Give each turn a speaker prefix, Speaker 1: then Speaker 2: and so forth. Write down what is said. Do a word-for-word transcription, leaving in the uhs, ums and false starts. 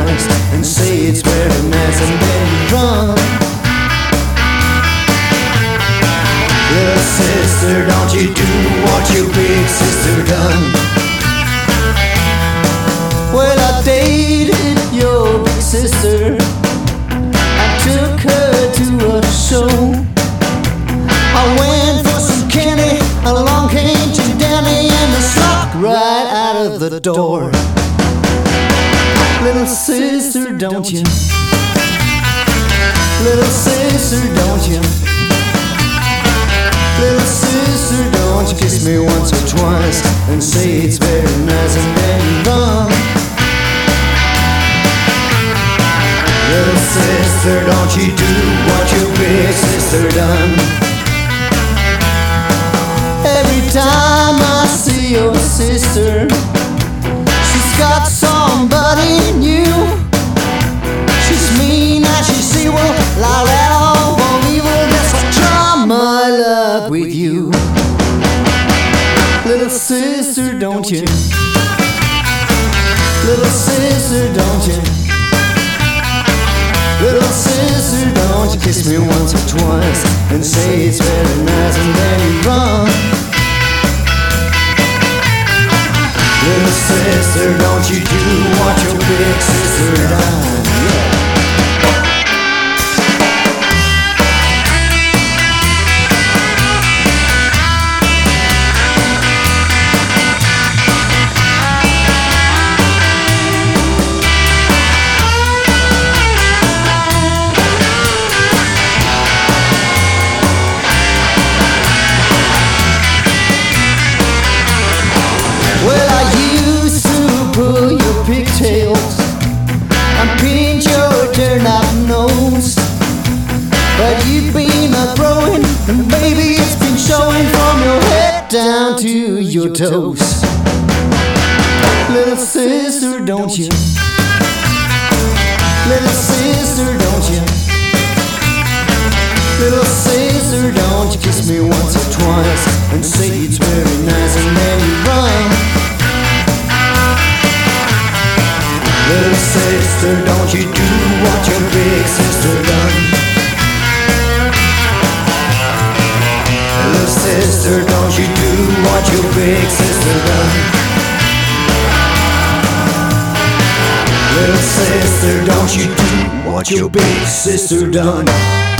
Speaker 1: twice and say it's very nice and then you run. Little sister, don't you do what your big sister done. Well, I dated your big sister. I took her to a show. I went for some candy, along came to Danny, and I snuck right out of the door. Little sister, don't you? Little sister, don't you? Little sister, don't you kiss me once or twice and say it's very nice and then you run. Little sister, don't you do what your big sister done. Every time I see your sister, she's got somebody new. She's mean and she's evil, like that all evil. Guess I try my luck with you. Little sister, don't you? Little sister, don't you? Little sister, don't you kiss me once or twice and say it's very nice and then you run. Little sister, don't you do what your big sister done. Yeah. Well, I used to pull your pigtails and pinch your turned up nose, but you've been a growing, and baby, it's been showing from your head down to your toes. Little sister, don't you? Little sister, don't you? Little sister, don't you kiss me once or twice and say it's very nice and then you run. Little sister, don't you do what your big sister done. Little sister, don't you do what your big sister done. Little sister, don't you do what your big sister done.